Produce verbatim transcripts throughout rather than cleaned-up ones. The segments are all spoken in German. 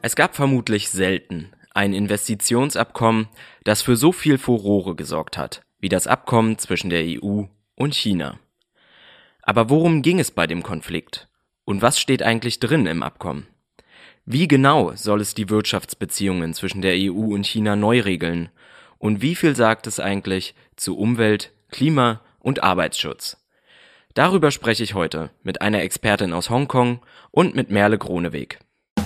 Es gab vermutlich selten ein Investitionsabkommen, das für so viel Furore gesorgt hat, wie das Abkommen zwischen der E U und China. Aber worum ging es bei dem Konflikt? Und was steht eigentlich drin im Abkommen? Wie genau soll es die Wirtschaftsbeziehungen zwischen der E U und China neu regeln? Und wie viel sagt es eigentlich zu Umwelt, Klima und Arbeitsschutz? Darüber spreche ich heute mit einer Expertin aus Hongkong und mit Merle Groneweg.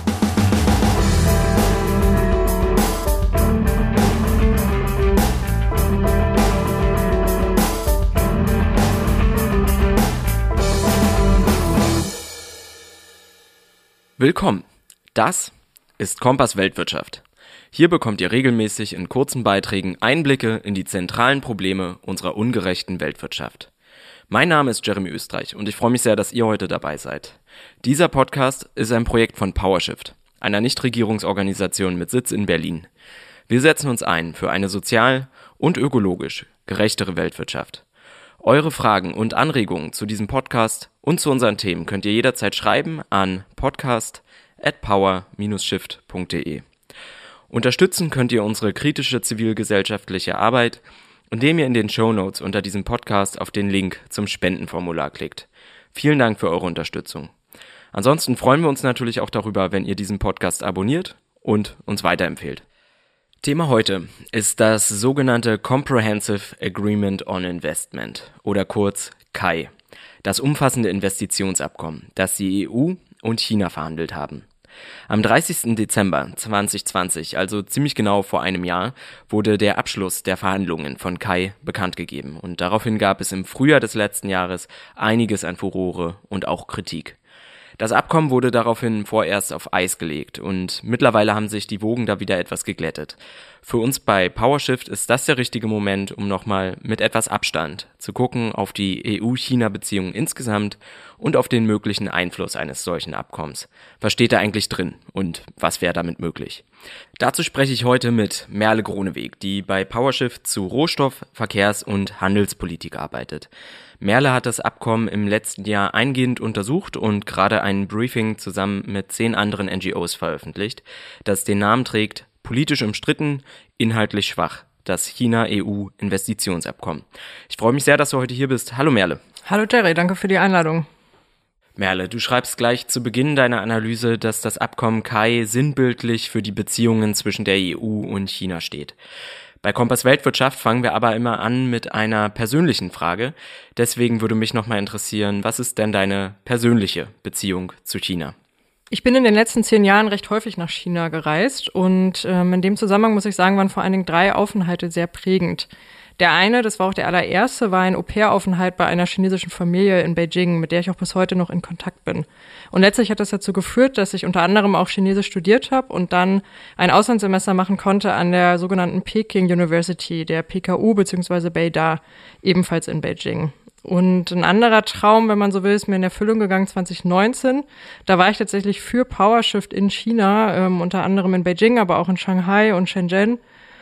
Willkommen. Das ist Kompass Weltwirtschaft. Hier bekommt ihr regelmäßig in kurzen Beiträgen Einblicke in die zentralen Probleme unserer ungerechten Weltwirtschaft. Mein Name ist Jeremy Österreich und ich freue mich sehr, dass ihr heute dabei seid. Dieser Podcast ist ein Projekt von PowerShift, einer Nichtregierungsorganisation mit Sitz in Berlin. Wir setzen uns ein für eine sozial und ökologisch gerechtere Weltwirtschaft. Eure Fragen und Anregungen zu diesem Podcast und zu unseren Themen könnt ihr jederzeit schreiben an podcast at power dash shift punkt de. Unterstützen könnt ihr unsere kritische zivilgesellschaftliche Arbeit, indem ihr in den Shownotes unter diesem Podcast auf den Link zum Spendenformular klickt. Vielen Dank für eure Unterstützung. Ansonsten freuen wir uns natürlich auch darüber, wenn ihr diesen Podcast abonniert und uns weiterempfehlt. Thema heute ist das sogenannte Comprehensive Agreement on Investment oder kurz C A I, das umfassende Investitionsabkommen, das die E U und China verhandelt haben. Am dreißigsten Dezember zweitausendzwanzig, also ziemlich genau vor einem Jahr, wurde der Abschluss der Verhandlungen von C A I bekannt gegeben und daraufhin gab es im Frühjahr des letzten Jahres einiges an Furore und auch Kritik. Das Abkommen wurde daraufhin vorerst auf Eis gelegt und mittlerweile haben sich die Wogen da wieder etwas geglättet. Für uns bei PowerShift ist das der richtige Moment, um nochmal mit etwas Abstand zu gucken auf die E U-China-Beziehungen insgesamt und auf den möglichen Einfluss eines solchen Abkommens. Was steht da eigentlich drin und was wäre damit möglich? Dazu spreche ich heute mit Merle Groneweg, die bei PowerShift zu Rohstoff-, Verkehrs- und Handelspolitik arbeitet. Merle hat das Abkommen im letzten Jahr eingehend untersucht und gerade ein Briefing zusammen mit zehn anderen N G Os veröffentlicht, das den Namen trägt: Politisch umstritten, inhaltlich schwach. Das China-E U-Investitionsabkommen. Ich freue mich sehr, dass du heute hier bist. Hallo Merle. Hallo Jerry, danke für die Einladung. Merle, du schreibst gleich zu Beginn deiner Analyse, dass das Abkommen C A I sinnbildlich für die Beziehungen zwischen der E U und China steht. Bei Kompass Weltwirtschaft fangen wir aber immer an mit einer persönlichen Frage. Deswegen würde mich nochmal interessieren, was ist denn deine persönliche Beziehung zu China? Ich bin in den letzten zehn Jahren recht häufig nach China gereist und ähm, in dem Zusammenhang muss ich sagen, waren vor allen Dingen drei Aufenthalte sehr prägend. Der eine, das war auch der allererste, war ein Au-pair-Aufenthalt bei einer chinesischen Familie in Beijing, mit der ich auch bis heute noch in Kontakt bin. Und letztlich hat das dazu geführt, dass ich unter anderem auch Chinesisch studiert habe und dann ein Auslandssemester machen konnte an der sogenannten Peking University, der P K U bzw. Beida, ebenfalls in Beijing. Und ein anderer Traum, wenn man so will, ist mir in Erfüllung gegangen zwanzig neunzehn. Da war ich tatsächlich für PowerShift in China, ähm, unter anderem in Beijing, aber auch in Shanghai und Shenzhen,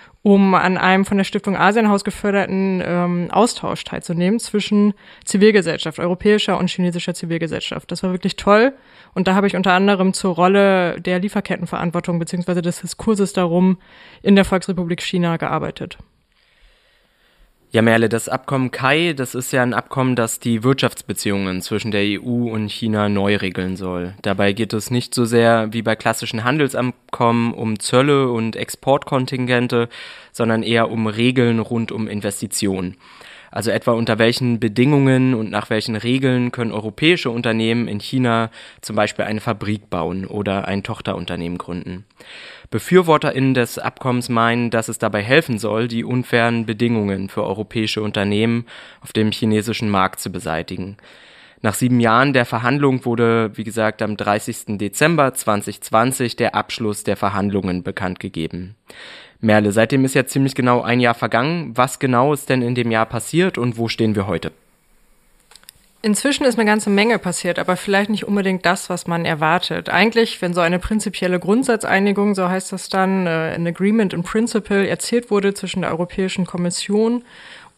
um an einem von der Stiftung Asienhaus geförderten ähm, Austausch teilzunehmen zwischen Zivilgesellschaft, europäischer und chinesischer Zivilgesellschaft. Das war wirklich toll und da habe ich unter anderem zur Rolle der Lieferkettenverantwortung beziehungsweise des Diskurses darum in der Volksrepublik China gearbeitet. Ja, Merle, das Abkommen C A I, das ist ja ein Abkommen, das die Wirtschaftsbeziehungen zwischen der E U und China neu regeln soll. Dabei geht es nicht so sehr wie bei klassischen Handelsabkommen um Zölle und Exportkontingente, sondern eher um Regeln rund um Investitionen. Also etwa unter welchen Bedingungen und nach welchen Regeln können europäische Unternehmen in China zum Beispiel eine Fabrik bauen oder ein Tochterunternehmen gründen. BefürworterInnen des Abkommens meinen, dass es dabei helfen soll, die unfairen Bedingungen für europäische Unternehmen auf dem chinesischen Markt zu beseitigen. Nach sieben Jahren der Verhandlung wurde, wie gesagt, am dreißigsten Dezember zweitausendzwanzig der Abschluss der Verhandlungen bekannt gegeben. Merle, seitdem ist ja ziemlich genau ein Jahr vergangen. Was genau ist denn in dem Jahr passiert und wo stehen wir heute? Inzwischen ist eine ganze Menge passiert, aber vielleicht nicht unbedingt das, was man erwartet. Eigentlich, wenn so eine prinzipielle Grundsatzeinigung, so heißt das dann, äh, ein Agreement in Principle, erzielt wurde zwischen der Europäischen Kommission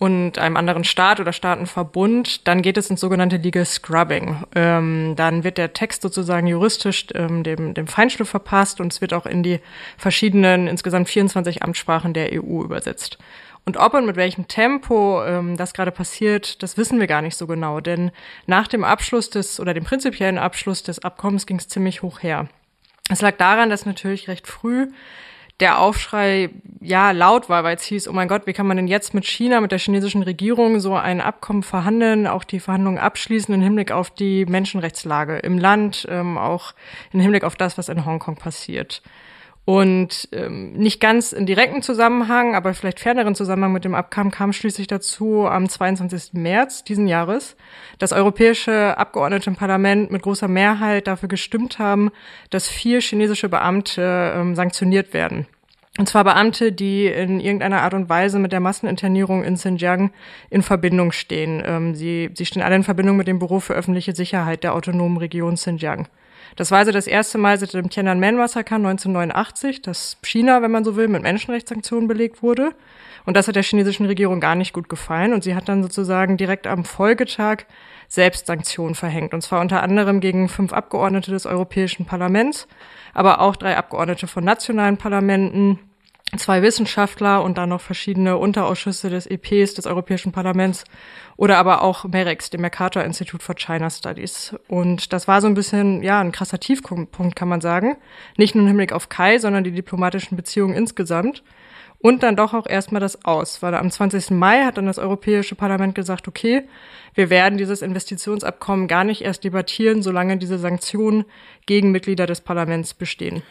und einem anderen Staat oder Staatenverbund, dann geht es ins sogenannte Legal Scrubbing. Ähm, dann wird der Text sozusagen juristisch ähm, dem, dem Feinschliff verpasst und es wird auch in die verschiedenen, insgesamt vierundzwanzig Amtssprachen der E U übersetzt. Und ob und mit welchem Tempo ähm, das gerade passiert, das wissen wir gar nicht so genau, denn nach dem Abschluss des oder dem prinzipiellen Abschluss des Abkommens ging es ziemlich hoch her. Es lag daran, dass natürlich recht früh der Aufschrei ja laut war, weil es hieß, oh mein Gott, wie kann man denn jetzt mit China, mit der chinesischen Regierung so ein Abkommen verhandeln, auch die Verhandlungen abschließen im Hinblick auf die Menschenrechtslage im Land, ähm, auch im Hinblick auf das, was in Hongkong passiert. Und ähm, nicht ganz in direkten Zusammenhang, aber vielleicht ferneren Zusammenhang mit dem Abkommen kam schließlich dazu am zweiundzwanzigsten März diesen Jahres, dass europäische Abgeordnete im Parlament mit großer Mehrheit dafür gestimmt haben, dass vier chinesische Beamte ähm, sanktioniert werden. Und zwar Beamte, die in irgendeiner Art und Weise mit der Masseninternierung in Xinjiang in Verbindung stehen. Ähm, sie, sie stehen alle in Verbindung mit dem Büro für öffentliche Sicherheit der autonomen Region Xinjiang. Das war also das erste Mal seit dem Tiananmen-Massaker neunzehnhundertneunundachtzig, dass China, wenn man so will, mit Menschenrechtssanktionen belegt wurde. Und das hat der chinesischen Regierung gar nicht gut gefallen. Und sie hat dann sozusagen direkt am Folgetag selbst Sanktionen verhängt. Und zwar unter anderem gegen fünf Abgeordnete des Europäischen Parlaments, aber auch drei Abgeordnete von nationalen Parlamenten, zwei Wissenschaftler und dann noch verschiedene Unterausschüsse des E Ps, des Europäischen Parlaments oder aber auch MEREX, dem Mercator Institute for China Studies. Und das war so ein bisschen, ja, ein krasser Tiefpunkt, kann man sagen. Nicht nur im Hinblick auf Kai, sondern die diplomatischen Beziehungen insgesamt. Und dann doch auch erstmal das Aus, weil am zwanzigsten Mai hat dann das Europäische Parlament gesagt, okay, wir werden dieses Investitionsabkommen gar nicht erst debattieren, solange diese Sanktionen gegen Mitglieder des Parlaments bestehen.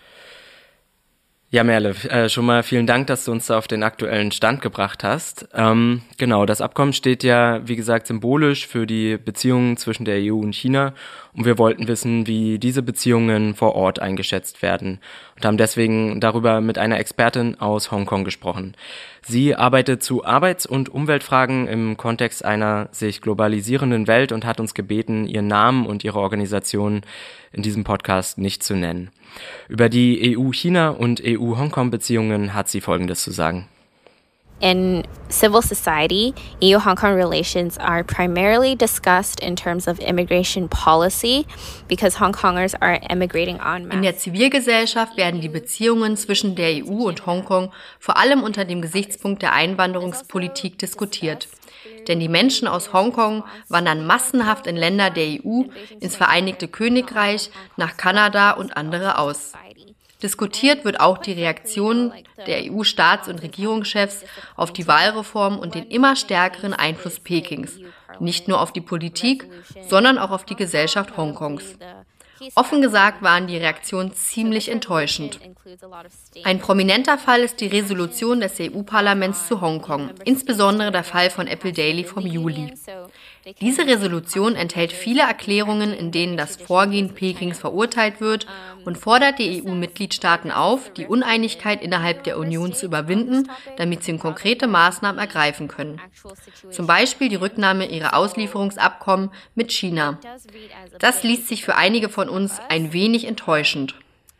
Ja, Merle, äh, schon mal vielen Dank, dass du uns da auf den aktuellen Stand gebracht hast. Ähm, genau, das Abkommen steht ja, wie gesagt, symbolisch für die Beziehungen zwischen der E U und China. Und wir wollten wissen, wie diese Beziehungen vor Ort eingeschätzt werden und haben deswegen darüber mit einer Expertin aus Hongkong gesprochen. Sie arbeitet zu Arbeits- und Umweltfragen im Kontext einer sich globalisierenden Welt und hat uns gebeten, ihren Namen und ihre Organisation in diesem Podcast nicht zu nennen. Über die E U-China- und E U-Hongkong-Beziehungen hat sie Folgendes zu sagen. In civil society, E U-Hong Kong relations are primarily discussed in terms of immigration policy because Hong Kongers are immigrating en masse. In der Zivilgesellschaft werden die Beziehungen zwischen der E U und Hongkong vor allem unter dem Gesichtspunkt der Einwanderungspolitik diskutiert. Denn die Menschen aus Hongkong wandern massenhaft in Länder der E U, ins Vereinigte Königreich, nach Kanada und andere aus. Diskutiert wird auch die Reaktion der E U-Staats- und Regierungschefs auf die Wahlreform und den immer stärkeren Einfluss Pekings, nicht nur auf die Politik, sondern auch auf die Gesellschaft Hongkongs. Offen gesagt waren die Reaktionen ziemlich enttäuschend. Ein prominenter Fall ist die Resolution des E U-Parlaments zu Hongkong, insbesondere der Fall von Apple Daily vom Juli. Diese Resolution enthält viele Erklärungen, in denen das Vorgehen Pekings verurteilt wird und fordert die E U-Mitgliedstaaten auf, die Uneinigkeit innerhalb der Union zu überwinden, damit sie konkrete Maßnahmen ergreifen können. Zum Beispiel die Rücknahme ihrer Auslieferungsabkommen mit China. Das liest sich für einige von uns ein wenig enttäuschend.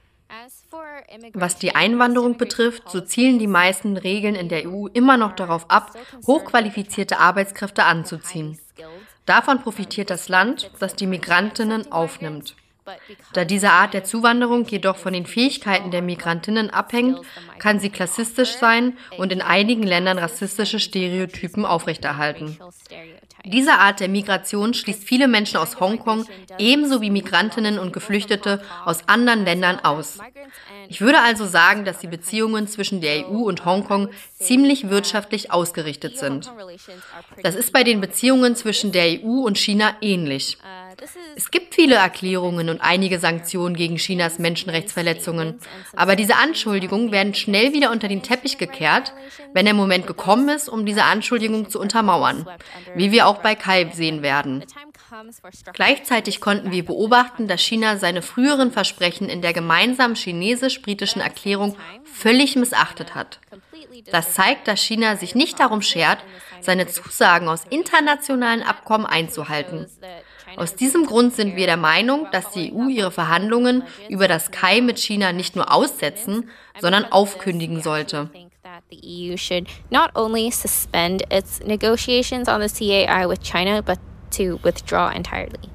Was die Einwanderung betrifft, so zielen die meisten Regeln in der E U immer noch darauf ab, hochqualifizierte Arbeitskräfte anzuziehen. Davon profitiert das Land, das die Migrantinnen aufnimmt. Da diese Art der Zuwanderung jedoch von den Fähigkeiten der Migrantinnen abhängt, kann sie klassistisch sein und in einigen Ländern rassistische Stereotypen aufrechterhalten. Diese Art der Migration schließt viele Menschen aus Hongkong ebenso wie Migrantinnen und Geflüchtete aus anderen Ländern aus. Ich würde also sagen, dass die Beziehungen zwischen der E U und Hongkong ziemlich wirtschaftlich ausgerichtet sind. Das ist bei den Beziehungen zwischen der E U und China ähnlich. Es gibt viele Erklärungen und einige Sanktionen gegen Chinas Menschenrechtsverletzungen, aber diese Anschuldigungen werden schnell wieder unter den Teppich gekehrt, wenn der Moment gekommen ist, um diese Anschuldigungen zu untermauern, wie wir auch bei Kai sehen werden. Gleichzeitig konnten wir beobachten, dass China seine früheren Versprechen in der gemeinsamen chinesisch-britischen Erklärung völlig missachtet hat. Das zeigt, dass China sich nicht darum schert, seine Zusagen aus internationalen Abkommen einzuhalten. Aus diesem Grund sind wir der Meinung, dass die E U ihre Verhandlungen über das Kai mit China nicht nur aussetzen, sondern aufkündigen sollte. The E U should not only suspend its negotiations on the C A I with China, but to withdraw entirely.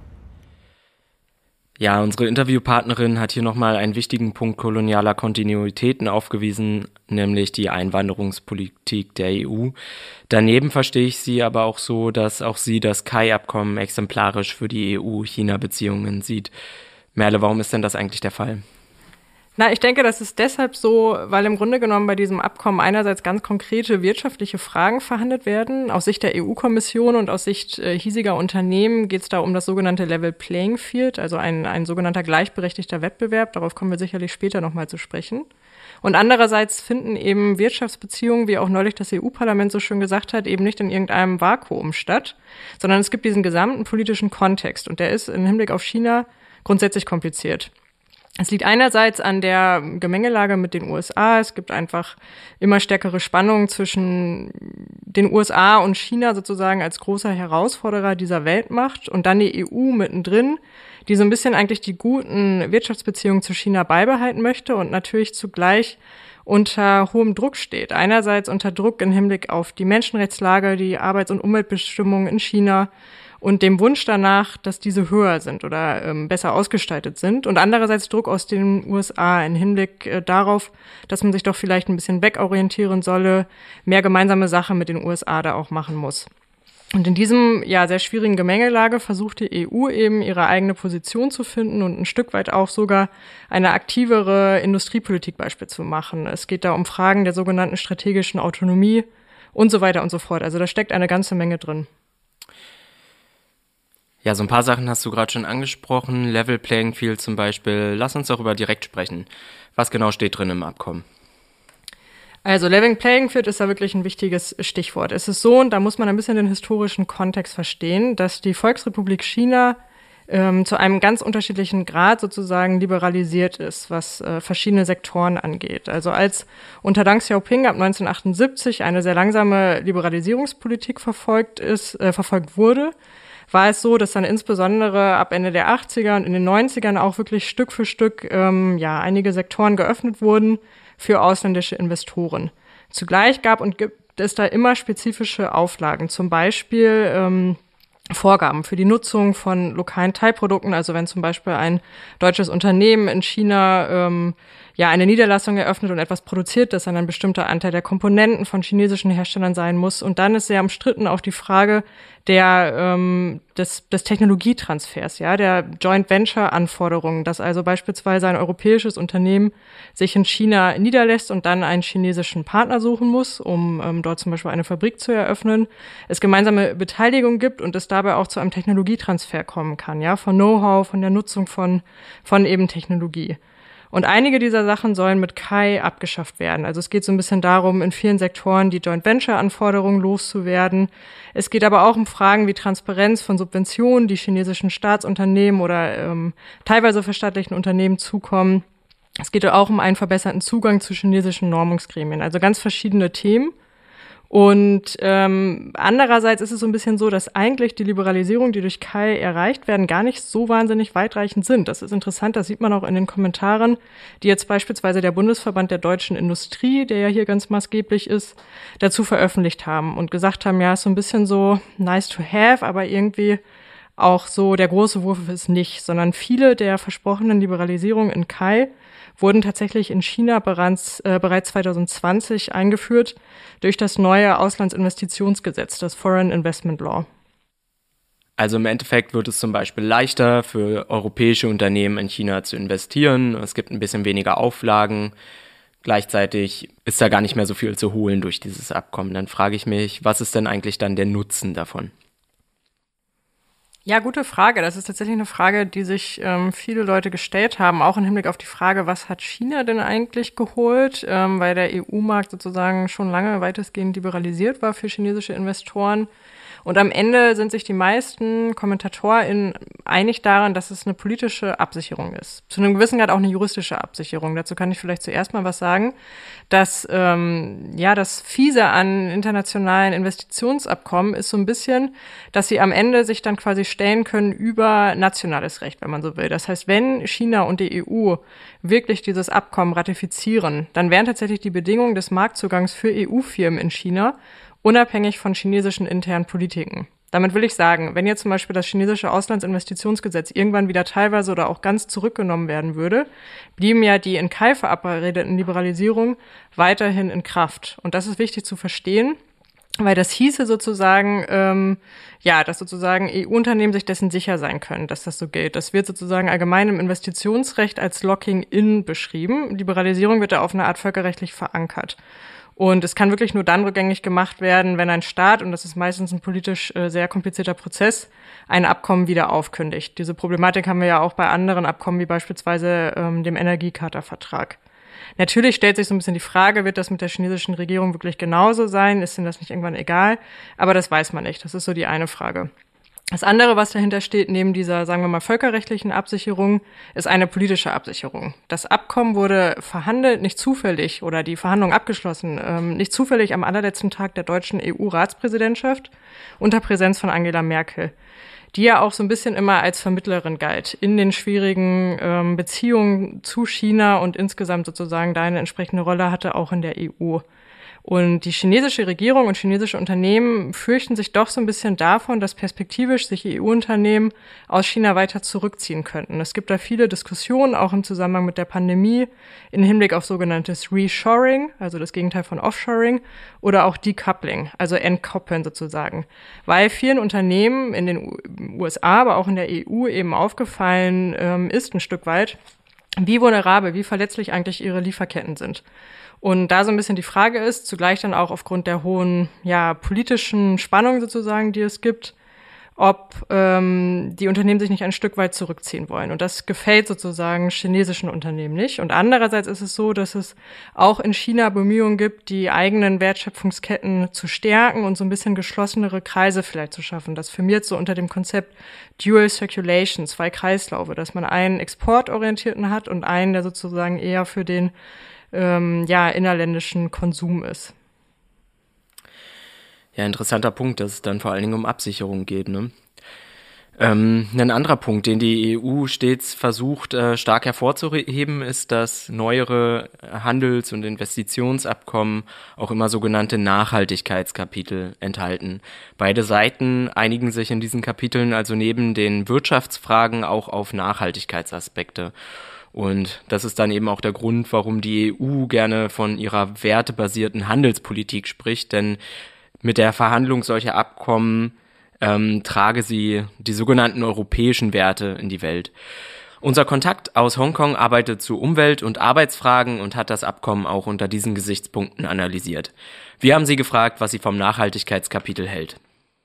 Ja, unsere Interviewpartnerin hat hier nochmal einen wichtigen Punkt kolonialer Kontinuitäten aufgewiesen, nämlich die Einwanderungspolitik der E U. Daneben verstehe ich sie aber auch so, dass auch sie das C A I-Abkommen exemplarisch für die E U-China-Beziehungen sieht. Merle, warum ist denn das eigentlich der Fall? Na, ich denke, das ist deshalb so, weil im Grunde genommen bei diesem Abkommen einerseits ganz konkrete wirtschaftliche Fragen verhandelt werden. Aus Sicht der E U-Kommission und aus Sicht äh, hiesiger Unternehmen geht es da um das sogenannte Level Playing Field, also ein, ein sogenannter gleichberechtigter Wettbewerb. Darauf kommen wir sicherlich später nochmal zu sprechen. Und andererseits finden eben Wirtschaftsbeziehungen, wie auch neulich das E U-Parlament so schön gesagt hat, eben nicht in irgendeinem Vakuum statt, sondern es gibt diesen gesamten politischen Kontext und der ist im Hinblick auf China grundsätzlich kompliziert. Es liegt einerseits an der Gemengelage mit den U S A. Es gibt einfach immer stärkere Spannungen zwischen den U S A und China sozusagen als großer Herausforderer dieser Weltmacht und dann die E U mittendrin, die so ein bisschen eigentlich die guten Wirtschaftsbeziehungen zu China beibehalten möchte und natürlich zugleich unter hohem Druck steht. Einerseits unter Druck im Hinblick auf die Menschenrechtslage, die Arbeits- und Umweltbestimmungen in China und dem Wunsch danach, dass diese höher sind oder ähm, besser ausgestaltet sind. Und andererseits Druck aus den U S A im Hinblick äh, darauf, dass man sich doch vielleicht ein bisschen wegorientieren solle, mehr gemeinsame Sache mit den U S A da auch machen muss. Und in diesem ja sehr schwierigen Gemengelage versucht die E U eben ihre eigene Position zu finden und ein Stück weit auch sogar eine aktivere Industriepolitik beispielsweise zu machen. Es geht da um Fragen der sogenannten strategischen Autonomie und so weiter und so fort. Also da steckt eine ganze Menge drin. Ja, so ein paar Sachen hast du gerade schon angesprochen. Level Playing Field zum Beispiel. Lass uns darüber direkt sprechen. Was genau steht drin im Abkommen? Also Level Playing Field ist da wirklich ein wichtiges Stichwort. Es ist so, und da muss man ein bisschen den historischen Kontext verstehen, dass die Volksrepublik China ähm, zu einem ganz unterschiedlichen Grad sozusagen liberalisiert ist, was äh, verschiedene Sektoren angeht. Also als unter Deng Xiaoping ab neunzehnhundertachtundsiebzig eine sehr langsame Liberalisierungspolitik verfolgt ist, äh, verfolgt wurde, war es so, dass dann insbesondere ab Ende der achtziger und in den neunzigern auch wirklich Stück für Stück ähm, ja einige Sektoren geöffnet wurden für ausländische Investoren. Zugleich gab und gibt es da immer spezifische Auflagen, zum Beispiel ähm, Vorgaben für die Nutzung von lokalen Teilprodukten. Also wenn zum Beispiel ein deutsches Unternehmen in China ähm, ja eine Niederlassung eröffnet und etwas produziert, dass dann ein bestimmter Anteil der Komponenten von chinesischen Herstellern sein muss. Und dann ist sehr umstritten auch die Frage der ähm, des, des Technologietransfers, ja, der Joint Venture Anforderungen, dass also beispielsweise ein europäisches Unternehmen sich in China niederlässt und dann einen chinesischen Partner suchen muss, um ähm, dort zum Beispiel eine Fabrik zu eröffnen, es gemeinsame Beteiligung gibt und es dabei auch zu einem Technologietransfer kommen kann, ja, von Know-how, von der Nutzung von von eben Technologie. Und einige dieser Sachen sollen mit C A I abgeschafft werden. Also es geht so ein bisschen darum, in vielen Sektoren die Joint-Venture-Anforderungen loszuwerden. Es geht aber auch um Fragen wie Transparenz von Subventionen, die chinesischen Staatsunternehmen oder ähm, teilweise verstaatlichten Unternehmen zukommen. Es geht auch um einen verbesserten Zugang zu chinesischen Normungsgremien. Also ganz verschiedene Themen. Und ähm, andererseits ist es so ein bisschen so, dass eigentlich die Liberalisierung, die durch C A I erreicht werden, gar nicht so wahnsinnig weitreichend sind. Das ist interessant, das sieht man auch in den Kommentaren, die jetzt beispielsweise der Bundesverband der deutschen Industrie, der ja hier ganz maßgeblich ist, dazu veröffentlicht haben und gesagt haben, ja, ist so ein bisschen so nice to have, aber irgendwie auch so der große Wurf ist nicht, sondern viele der versprochenen Liberalisierungen in C A I wurden tatsächlich in China bereits, äh, bereits zwanzig zwanzig eingeführt durch das neue Auslandsinvestitionsgesetz, das Foreign Investment Law. Also im Endeffekt wird es zum Beispiel leichter für europäische Unternehmen in China zu investieren. Es gibt ein bisschen weniger Auflagen. Gleichzeitig ist da gar nicht mehr so viel zu holen durch dieses Abkommen. Dann frage ich mich, was ist denn eigentlich dann der Nutzen davon? Ja, gute Frage. Das ist tatsächlich eine Frage, die sich ähm, viele Leute gestellt haben, auch im Hinblick auf die Frage, was hat China denn eigentlich geholt, ähm, weil der E U-Markt sozusagen schon lange weitestgehend liberalisiert war für chinesische Investoren. Und am Ende sind sich die meisten KommentatorInnen einig daran, dass es eine politische Absicherung ist. Zu einem gewissen Grad auch eine juristische Absicherung. Dazu kann ich vielleicht zuerst mal was sagen, dass ähm, ja das Fiese an internationalen Investitionsabkommen ist so ein bisschen, dass sie am Ende sich dann quasi stellen können über nationales Recht, wenn man so will. Das heißt, wenn China und die E U wirklich dieses Abkommen ratifizieren, dann wären tatsächlich die Bedingungen des Marktzugangs für E U-Firmen in China unabhängig von chinesischen internen Politiken. Damit will ich sagen, wenn jetzt zum Beispiel das chinesische Auslandsinvestitionsgesetz irgendwann wieder teilweise oder auch ganz zurückgenommen werden würde, blieben ja die in Kai verabredeten Liberalisierungen weiterhin in Kraft. Und das ist wichtig zu verstehen, weil das hieße sozusagen, ähm, ja, dass sozusagen E U-Unternehmen sich dessen sicher sein können, dass das so gilt. Das wird sozusagen allgemein im Investitionsrecht als Locking-in beschrieben. Liberalisierung wird da auf eine Art völkerrechtlich verankert. Und es kann wirklich nur dann rückgängig gemacht werden, wenn ein Staat, und das ist meistens ein politisch äh, sehr komplizierter Prozess, ein Abkommen wieder aufkündigt. Diese Problematik haben wir ja auch bei anderen Abkommen, wie beispielsweise ähm, dem Energiecharta-Vertrag. Natürlich stellt sich so ein bisschen die Frage, wird das mit der chinesischen Regierung wirklich genauso sein? Ist denn das nicht irgendwann egal? Aber das weiß man nicht. Das ist so die eine Frage. Das andere, was dahinter steht, neben dieser, sagen wir mal, völkerrechtlichen Absicherung, ist eine politische Absicherung. Das Abkommen wurde verhandelt, nicht zufällig, oder die Verhandlungen abgeschlossen, ähm, nicht zufällig am allerletzten Tag der deutschen E U-Ratspräsidentschaft unter Präsenz von Angela Merkel, die ja auch so ein bisschen immer als Vermittlerin galt in den schwierigen ähm, Beziehungen zu China und insgesamt sozusagen da eine entsprechende Rolle hatte, auch in der E U. Und die chinesische Regierung und chinesische Unternehmen fürchten sich doch so ein bisschen davon, dass perspektivisch sich E U-Unternehmen aus China weiter zurückziehen könnten. Es gibt da viele Diskussionen, auch im Zusammenhang mit der Pandemie, im Hinblick auf sogenanntes Reshoring, also das Gegenteil von Offshoring, oder auch Decoupling, also entkoppeln sozusagen. Weil vielen Unternehmen in den U S A, aber auch in der E U eben aufgefallen ähm, ist ein Stück weit, wie vulnerabel, wie verletzlich eigentlich ihre Lieferketten sind. Und da so ein bisschen die Frage ist, zugleich dann auch aufgrund der hohen, ja, politischen Spannung sozusagen, die es gibt, ob ähm, die Unternehmen sich nicht ein Stück weit zurückziehen wollen. Und das gefällt sozusagen chinesischen Unternehmen nicht. Und andererseits ist es so, dass es auch in China Bemühungen gibt, die eigenen Wertschöpfungsketten zu stärken und so ein bisschen geschlossenere Kreise vielleicht zu schaffen. Das firmiert so unter dem Konzept Dual Circulation, zwei Kreislaufe, dass man einen exportorientierten hat und einen, der sozusagen eher für den ähm, ja, innerländischen Konsum ist. Ja, interessanter Punkt, dass es dann vor allen Dingen um Absicherung geht, ne? Ähm, ein anderer Punkt, den die E U stets versucht, äh, stark hervorzuheben, ist, dass neuere Handels- und Investitionsabkommen auch immer sogenannte Nachhaltigkeitskapitel enthalten. Beide Seiten einigen sich in diesen Kapiteln also neben den Wirtschaftsfragen auch auf Nachhaltigkeitsaspekte. Und das ist dann eben auch der Grund, warum die E U gerne von ihrer wertebasierten Handelspolitik spricht, denn mit der Verhandlung solcher Abkommen ähm, trage sie die sogenannten europäischen Werte in die Welt. Unser Kontakt aus Hongkong arbeitet zu Umwelt- und Arbeitsfragen und hat das Abkommen auch unter diesen Gesichtspunkten analysiert. Wir haben sie gefragt, was sie vom Nachhaltigkeitskapitel hält.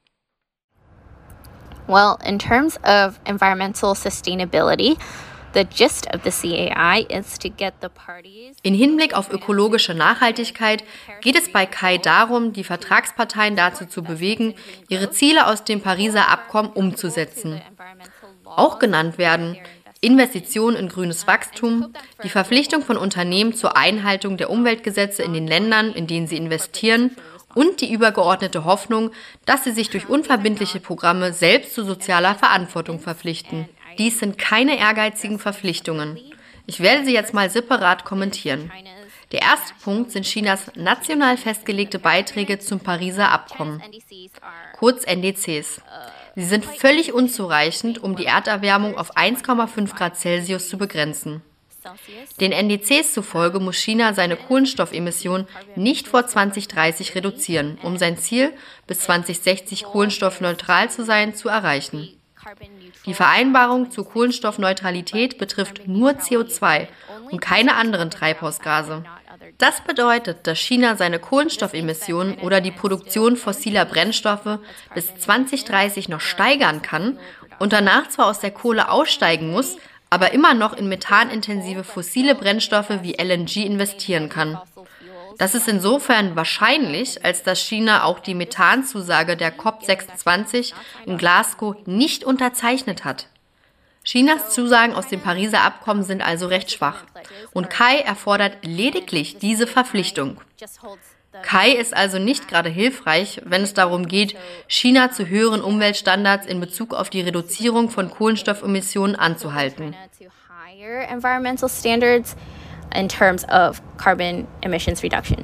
Well, in terms of environmental sustainability, the gist of the C A I is to get the parties. In Hinblick auf ökologische Nachhaltigkeit geht es bei Kai darum, die Vertragsparteien dazu zu bewegen, ihre Ziele aus dem Pariser Abkommen umzusetzen. Auch genannt werden Investitionen in grünes Wachstum, die Verpflichtung von Unternehmen zur Einhaltung der Umweltgesetze in den Ländern, in denen sie investieren, und die übergeordnete Hoffnung, dass sie sich durch unverbindliche Programme selbst zu sozialer Verantwortung verpflichten. Dies sind keine ehrgeizigen Verpflichtungen. Ich werde sie jetzt mal separat kommentieren. Der erste Punkt sind Chinas national festgelegte Beiträge zum Pariser Abkommen, kurz N D Cs. Sie sind völlig unzureichend, um die Erderwärmung auf eins Komma fünf Grad Celsius zu begrenzen. Den N D Cs zufolge muss China seine Kohlenstoffemissionen nicht vor zwanzig dreißig reduzieren, um sein Ziel, bis zwanzig sechzig kohlenstoffneutral zu sein, zu erreichen. Die Vereinbarung zur Kohlenstoffneutralität betrifft nur C O zwei und keine anderen Treibhausgase. Das bedeutet, dass China seine Kohlenstoffemissionen oder die Produktion fossiler Brennstoffe bis zwanzig dreißig noch steigern kann und danach zwar aus der Kohle aussteigen muss, aber immer noch in methanintensive fossile Brennstoffe wie L N G investieren kann. Das ist insofern wahrscheinlich, als dass China auch die Methanzusage der C O P sechsundzwanzig in Glasgow nicht unterzeichnet hat. Chinas Zusagen aus dem Pariser Abkommen sind also recht schwach. Und Cai erfordert lediglich diese Verpflichtung. Cai ist also nicht gerade hilfreich, wenn es darum geht, China zu höheren Umweltstandards in Bezug auf die Reduzierung von Kohlenstoffemissionen anzuhalten. Environmental standards in terms of carbon emissions reduction.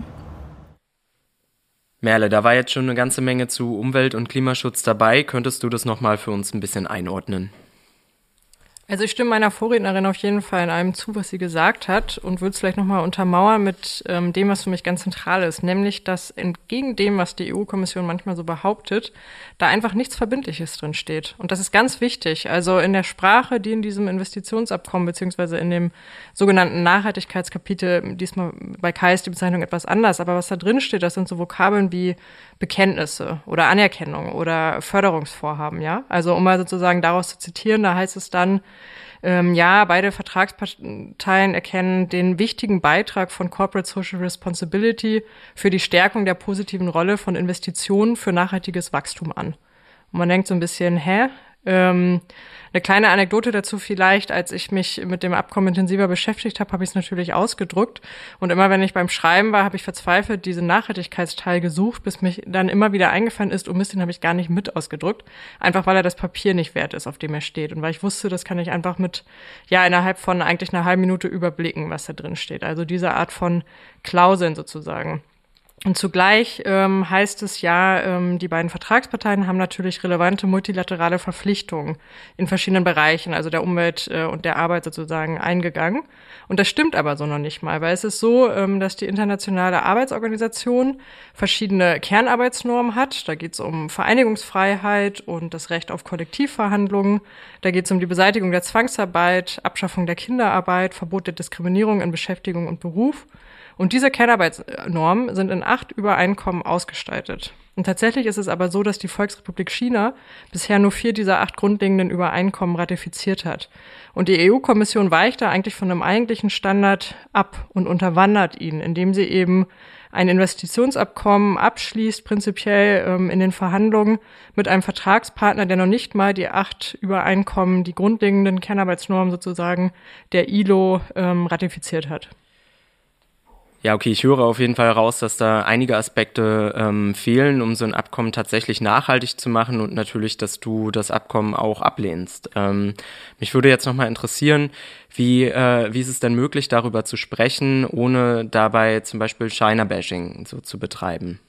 Merle, da war jetzt schon eine ganze Menge zu Umwelt- und Klimaschutz dabei. Könntest du das nochmal für uns ein bisschen einordnen? Also ich stimme meiner Vorrednerin auf jeden Fall in allem zu, was sie gesagt hat, und würde es vielleicht nochmal untermauern mit ähm, dem, was für mich ganz zentral ist, nämlich, dass entgegen dem, was die E U-Kommission manchmal so behauptet, da einfach nichts Verbindliches drin steht. Und das ist ganz wichtig. Also in der Sprache, die in diesem Investitionsabkommen beziehungsweise in dem sogenannten Nachhaltigkeitskapitel, diesmal bei Cai ist die Bezeichnung etwas anders, aber was da drin steht, das sind so Vokabeln wie Bekenntnisse oder Anerkennung oder Förderungsvorhaben, ja. Also um mal sozusagen daraus zu zitieren, da heißt es dann, ähm, ja, beide Vertragsparteien erkennen den wichtigen Beitrag von Corporate Social Responsibility für die Stärkung der positiven Rolle von Investitionen für nachhaltiges Wachstum an. Und man denkt so ein bisschen, hä? Ähm, eine kleine Anekdote dazu vielleicht, als ich mich mit dem Abkommen intensiver beschäftigt habe, habe ich es natürlich ausgedruckt. Und immer wenn ich beim Schreiben war, habe ich verzweifelt diesen Nachhaltigkeitsteil gesucht, bis mich dann immer wieder eingefallen ist, oh Mist, den habe ich gar nicht mit ausgedruckt. Einfach weil er das Papier nicht wert ist, auf dem er steht. Und weil ich wusste, das kann ich einfach mit, ja, innerhalb von eigentlich einer halben Minute überblicken, was da drin steht. Also diese Art von Klauseln sozusagen. Und zugleich ähm, heißt es ja, ähm, die beiden Vertragsparteien haben natürlich relevante multilaterale Verpflichtungen in verschiedenen Bereichen, also der Umwelt äh, und der Arbeit sozusagen, eingegangen. Und das stimmt aber so noch nicht mal, weil es ist so, ähm, dass die Internationale Arbeitsorganisation verschiedene Kernarbeitsnormen hat. Da geht es um Vereinigungsfreiheit und das Recht auf Kollektivverhandlungen. Da geht es um die Beseitigung der Zwangsarbeit, Abschaffung der Kinderarbeit, Verbot der Diskriminierung in Beschäftigung und Beruf. Und diese Kernarbeitsnormen sind in acht Übereinkommen ausgestaltet. Und tatsächlich ist es aber so, dass die Volksrepublik China bisher nur vier dieser acht grundlegenden Übereinkommen ratifiziert hat. Und die E U-Kommission weicht da eigentlich von einem eigentlichen Standard ab und unterwandert ihn, indem sie eben ein Investitionsabkommen abschließt, prinzipiell ähm, in den Verhandlungen mit einem Vertragspartner, der noch nicht mal die acht Übereinkommen, die grundlegenden Kernarbeitsnormen sozusagen der I L O ähm, ratifiziert hat. Ja, okay, ich höre auf jeden Fall raus, dass da einige Aspekte ähm, fehlen, um so ein Abkommen tatsächlich nachhaltig zu machen, und natürlich, dass du das Abkommen auch ablehnst. Ähm, mich würde jetzt nochmal interessieren, wie, äh, wie ist es denn möglich, darüber zu sprechen, ohne dabei zum Beispiel China-Bashing so zu betreiben?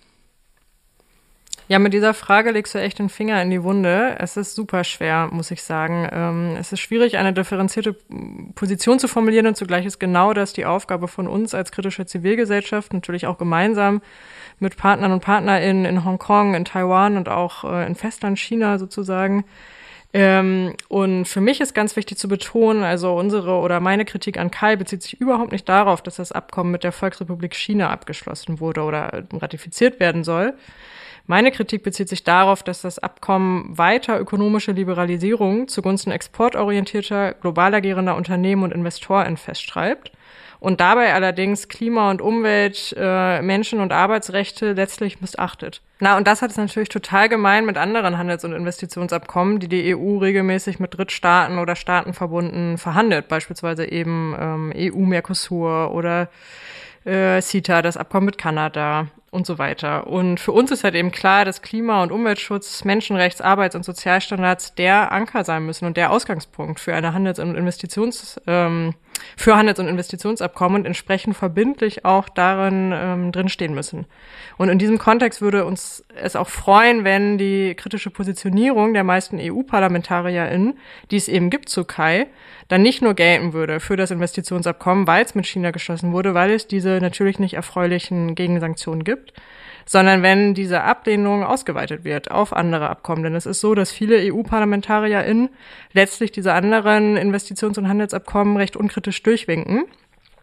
Ja, mit dieser Frage legst du echt den Finger in die Wunde. Es ist super schwer, muss ich sagen. Ähm, es ist schwierig, eine differenzierte Position zu formulieren, und zugleich ist genau das die Aufgabe von uns als kritische Zivilgesellschaft, natürlich auch gemeinsam mit Partnern und PartnerInnen in Hongkong, in Taiwan und auch äh, in Festland China sozusagen. Ähm, und für mich ist ganz wichtig zu betonen, also unsere oder meine Kritik an Cai bezieht sich überhaupt nicht darauf, dass das Abkommen mit der Volksrepublik China abgeschlossen wurde oder ratifiziert werden soll. Meine Kritik bezieht sich darauf, dass das Abkommen weiter ökonomische Liberalisierung zugunsten exportorientierter, global agierender Unternehmen und InvestorInnen festschreibt und dabei allerdings Klima und Umwelt, äh, Menschen- und Arbeitsrechte letztlich missachtet. Na, und das hat es natürlich total gemein mit anderen Handels- und Investitionsabkommen, die die E U regelmäßig mit Drittstaaten oder Staatenverbunden verhandelt, beispielsweise eben ähm, E U-Mercosur oder äh, CETA, das Abkommen mit Kanada und so weiter. Und für uns ist halt eben klar, dass Klima- und Umweltschutz, Menschenrechts-, Arbeits- und Sozialstandards der Anker sein müssen und der Ausgangspunkt für eine Handels- und Investitions, ähm, für Handels- und Investitionsabkommen und entsprechend verbindlich auch darin ähm, drinstehen müssen. Und in diesem Kontext würde uns es auch freuen, wenn die kritische Positionierung der meisten E U-ParlamentarierInnen, die es eben gibt zu Cai, dann nicht nur gelten würde für das Investitionsabkommen, weil es mit China geschlossen wurde, weil es diese natürlich nicht erfreulichen Gegensanktionen gibt, sondern wenn diese Ablehnung ausgeweitet wird auf andere Abkommen. Denn es ist so, dass viele E U-ParlamentarierInnen letztlich diese anderen Investitions- und Handelsabkommen recht unkritisch durchwinken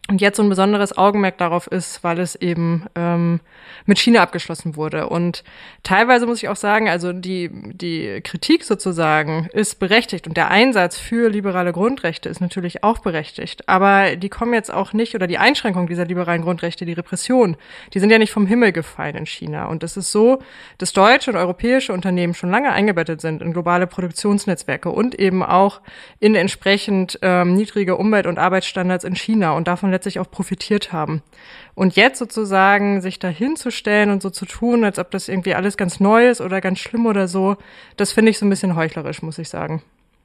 Und jetzt so ein besonderes Augenmerk darauf ist, weil es eben ähm, mit China abgeschlossen wurde. Und teilweise muss ich auch sagen, also die die Kritik sozusagen ist berechtigt und der Einsatz für liberale Grundrechte ist natürlich auch berechtigt. Aber die kommen jetzt auch nicht, oder die Einschränkung dieser liberalen Grundrechte, die Repression, die sind ja nicht vom Himmel gefallen in China. Und es ist so, dass deutsche und europäische Unternehmen schon lange eingebettet sind in globale Produktionsnetzwerke und eben auch in entsprechend ähm, niedrige Umwelt- und Arbeitsstandards in China und davon letztlich auch profitiert haben. Und jetzt sozusagen sich da hinzustellen und so zu tun, als ob das irgendwie alles ganz neu ist oder ganz schlimm oder so, das finde ich so ein bisschen heuchlerisch, muss ich sagen.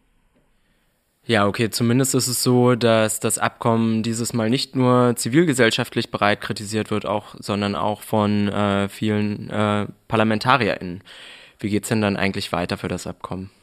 Ja, okay, zumindest ist es so, dass das Abkommen dieses Mal nicht nur zivilgesellschaftlich breit kritisiert wird, auch, sondern auch von äh, vielen äh, ParlamentarierInnen. Wie geht's denn dann eigentlich weiter für das Abkommen?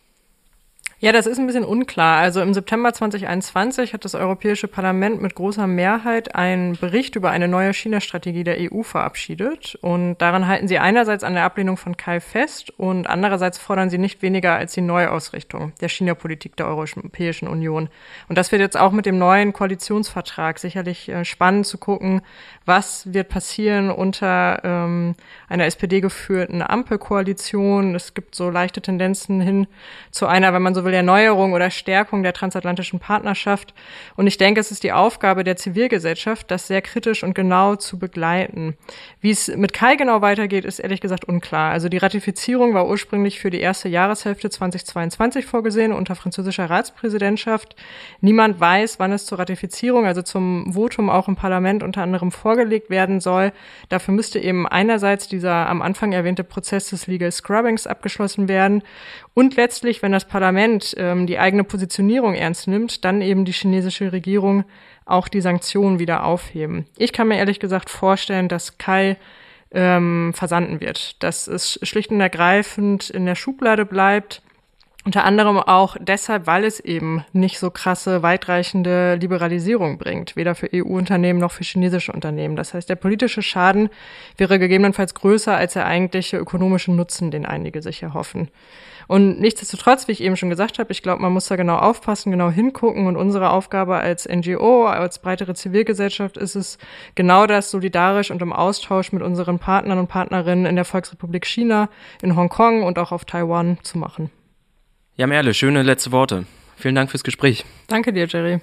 Ja, das ist ein bisschen unklar. Also im September zwanzig einundzwanzig hat das Europäische Parlament mit großer Mehrheit einen Bericht über eine neue China-Strategie der E U verabschiedet. Und daran halten sie einerseits an der Ablehnung von K I fest und andererseits fordern sie nicht weniger als die Neuausrichtung der China-Politik der Europäischen Union. Und das wird jetzt auch mit dem neuen Koalitionsvertrag sicherlich äh, spannend zu gucken, was wird passieren unter ähm, einer S P D-geführten Ampelkoalition. Es gibt so leichte Tendenzen hin zu einer, wenn man so will, Erneuerung oder Stärkung der transatlantischen Partnerschaft. Und ich denke, es ist die Aufgabe der Zivilgesellschaft, das sehr kritisch und genau zu begleiten. Wie es mit K I genau weitergeht, ist ehrlich gesagt unklar. Also die Ratifizierung war ursprünglich für die erste Jahreshälfte zweitausendzweiundzwanzig vorgesehen unter französischer Ratspräsidentschaft. Niemand weiß, wann es zur Ratifizierung, also zum Votum auch im Parlament unter anderem vorgelegt werden soll. Dafür müsste eben einerseits dieser am Anfang erwähnte Prozess des Legal Scrubbings abgeschlossen werden und letztlich, wenn das Parlament ähm, die eigene Positionierung ernst nimmt, dann eben die chinesische Regierung auch die Sanktionen wieder aufheben. Ich kann mir ehrlich gesagt vorstellen, dass K I ähm, versanden wird, dass es schlicht und ergreifend in der Schublade bleibt. Unter anderem auch deshalb, weil es eben nicht so krasse, weitreichende Liberalisierung bringt, weder für E U-Unternehmen noch für chinesische Unternehmen. Das heißt, der politische Schaden wäre gegebenenfalls größer als der eigentliche ökonomische Nutzen, den einige sich erhoffen. Und nichtsdestotrotz, wie ich eben schon gesagt habe, ich glaube, man muss da genau aufpassen, genau hingucken. Und unsere Aufgabe als N G O, als breitere Zivilgesellschaft ist es, genau das solidarisch und im Austausch mit unseren Partnern und Partnerinnen in der Volksrepublik China, in Hongkong und auch auf Taiwan zu machen. Ja, Merle, schöne letzte Worte. Vielen Dank fürs Gespräch. Danke dir, Jerry.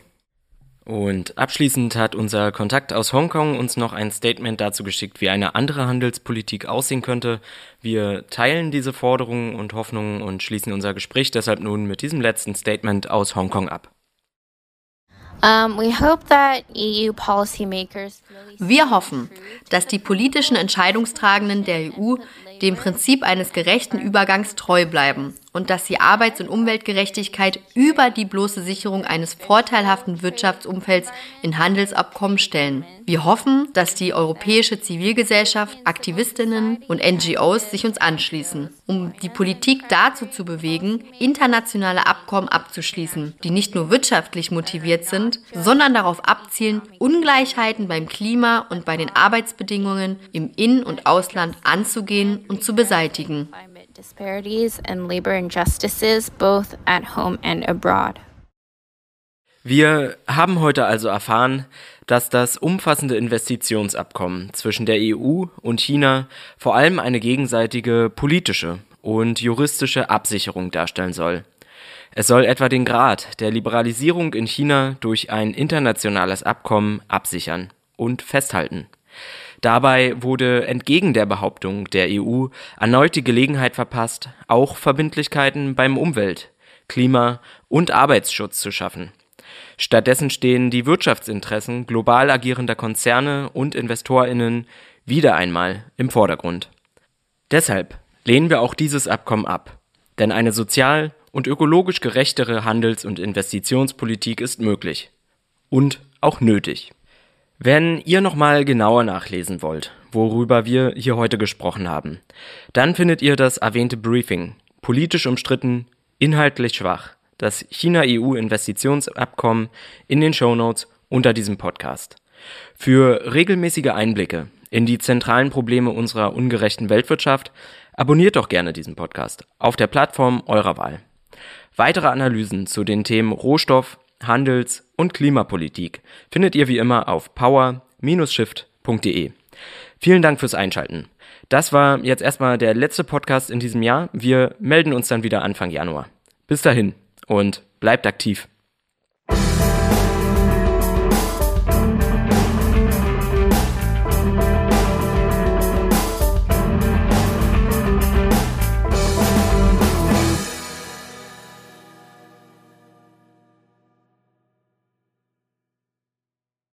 Und abschließend hat unser Kontakt aus Hongkong uns noch ein Statement dazu geschickt, wie eine andere Handelspolitik aussehen könnte. Wir teilen diese Forderungen und Hoffnungen und schließen unser Gespräch deshalb nun mit diesem letzten Statement aus Hongkong ab. Um, we hope that E U policymakers Wir hoffen, dass die politischen Entscheidungstragenden der E U dem Prinzip eines gerechten Übergangs treu bleiben und dass sie Arbeits- und Umweltgerechtigkeit über die bloße Sicherung eines vorteilhaften Wirtschaftsumfelds in Handelsabkommen stellen. Wir hoffen, dass die europäische Zivilgesellschaft, Aktivistinnen und N G Os sich uns anschließen, um die Politik dazu zu bewegen, internationale Abkommen abzuschließen, die nicht nur wirtschaftlich motiviert sind, sondern darauf abzielen, Ungleichheiten beim Klima und bei den Arbeitsbedingungen im In- und Ausland anzugehen und zu beseitigen. disparities and labor injustices both at home and abroad. Wir haben heute also erfahren, dass das umfassende Investitionsabkommen zwischen der E U und China vor allem eine gegenseitige politische und juristische Absicherung darstellen soll. Es soll etwa den Grad der Liberalisierung in China durch ein internationales Abkommen absichern und festhalten. Dabei wurde entgegen der Behauptung der E U erneut die Gelegenheit verpasst, auch Verbindlichkeiten beim Umwelt-, Klima- und Arbeitsschutz zu schaffen. Stattdessen stehen die Wirtschaftsinteressen global agierender Konzerne und InvestorInnen wieder einmal im Vordergrund. Deshalb lehnen wir auch dieses Abkommen ab, denn eine sozial und ökologisch gerechtere Handels- und Investitionspolitik ist möglich und auch nötig. Wenn ihr nochmal genauer nachlesen wollt, worüber wir hier heute gesprochen haben, dann findet ihr das erwähnte Briefing, politisch umstritten, inhaltlich schwach, das China-E U-Investitionsabkommen in den Shownotes unter diesem Podcast. Für regelmäßige Einblicke in die zentralen Probleme unserer ungerechten Weltwirtschaft abonniert doch gerne diesen Podcast auf der Plattform eurer Wahl. Weitere Analysen zu den Themen Rohstoff-, Handels- und Klimapolitik findet ihr wie immer auf power Bindestrich shift Punkt de. Vielen Dank fürs Einschalten. Das war jetzt erstmal der letzte Podcast in diesem Jahr. Wir melden uns dann wieder Anfang Januar. Bis dahin und bleibt aktiv.